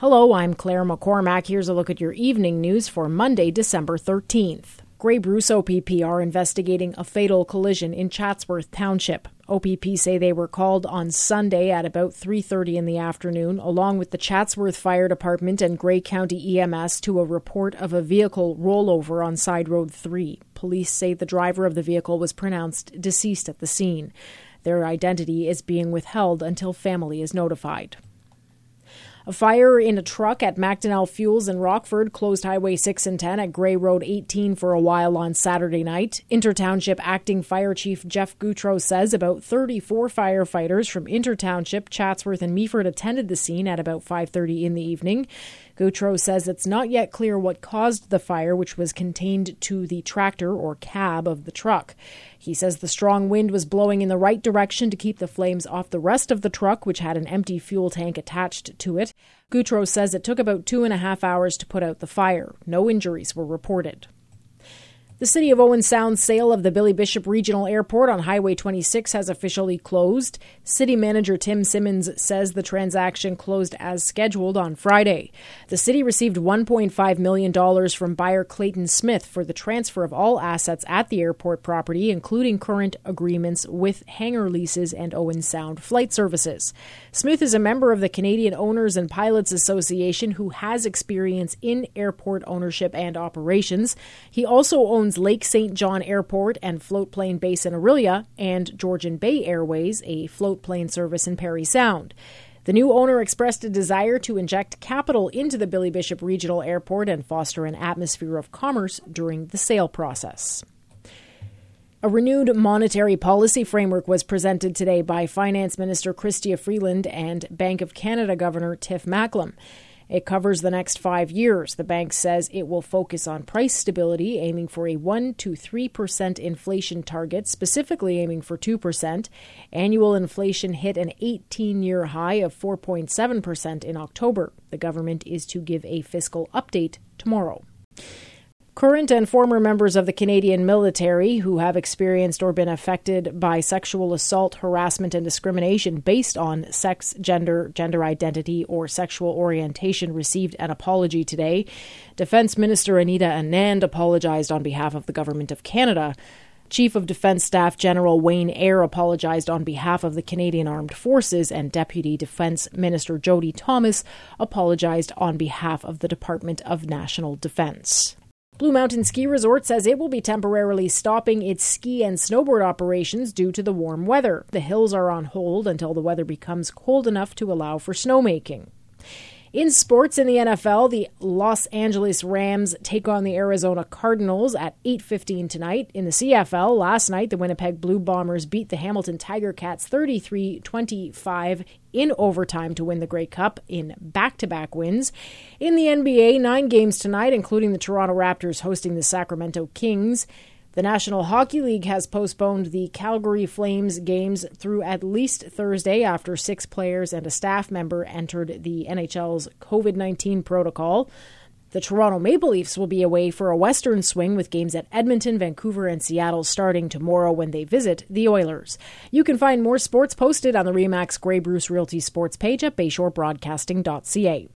Hello, I'm Claire McCormack. Here's a look at your evening news for Monday, December 13th. Grey Bruce OPP are investigating a fatal collision in Chatsworth Township. OPP say they were called on Sunday at about 3:30 in the afternoon, along with the Chatsworth Fire Department and Grey County EMS, to a report of a vehicle rollover on Side Road 3. Police say the driver of the vehicle was pronounced deceased at the scene. Their identity is being withheld until family is notified. A fire in a truck at MacDonnell Fuels in Rockford closed Highway 6 and 10 at Grey Road 18 for a while on Saturday night. Inter-Township Acting Fire Chief Jeff Goutreau says about 34 firefighters from Inter-Township, Chatsworth and Meaford attended the scene at about 5:30 in the evening. Goutreau says it's not yet clear what caused the fire, which was contained to the tractor or cab of the truck. He says the strong wind was blowing in the right direction to keep the flames off the rest of the truck, which had an empty fuel tank attached to it. Goutreau says it took about 2.5 hours to put out the fire. No injuries were reported. The City of Owen Sound's sale of the Billy Bishop Regional Airport on Highway 26 has officially closed. City Manager Tim Simmons says the transaction closed as scheduled on Friday. The city received $1.5 million from buyer Clayton Smith for the transfer of all assets at the airport property, including current agreements with hangar leases and Owen Sound flight services. Smith is a member of the Canadian Owners and Pilots Association who has experience in airport ownership and operations. He also owns Lake St. John Airport and Float Plane Base in Orillia, and Georgian Bay Airways, a float plane service in Parry Sound. The new owner expressed a desire to inject capital into the Billy Bishop Regional Airport and foster an atmosphere of commerce during the sale process. A renewed monetary policy framework was presented today by Finance Minister Chrystia Freeland and Bank of Canada Governor Tiff Macklem. It covers the next 5 years. The bank says it will focus on price stability, aiming for a 1 to 3% inflation target, specifically aiming for 2%. Annual inflation hit an 18-year high of 4.7% in October. The government is to give a fiscal update tomorrow. Current and former members of the Canadian military who have experienced or been affected by sexual assault, harassment, and discrimination based on sex, gender identity, or sexual orientation received an apology today. Defence Minister Anita Anand apologized on behalf of the Government of Canada. Chief of Defence Staff General Wayne Eyre apologized on behalf of the Canadian Armed Forces, and Deputy Defence Minister Jody Thomas apologized on behalf of the Department of National Defence. Blue Mountain Ski Resort says it will be temporarily stopping its ski and snowboard operations due to the warm weather. The hills are on hold until the weather becomes cold enough to allow for snowmaking. In sports, in the NFL, the Los Angeles Rams take on the Arizona Cardinals at 8:15 tonight. In the CFL, last night, the Winnipeg Blue Bombers beat the Hamilton Tiger Cats 33-25 in overtime to win the Grey Cup in back-to-back wins. In the NBA, 9 games tonight, including the Toronto Raptors hosting the Sacramento Kings. The National Hockey League has postponed the Calgary Flames games through at least Thursday after 6 players and a staff member entered the NHL's COVID-19 protocol. The Toronto Maple Leafs will be away for a western swing with games at Edmonton, Vancouver, and Seattle starting tomorrow when they visit the Oilers. You can find more sports posted on the RE/MAX Grey Bruce Realty Sports page at bayshorebroadcasting.ca.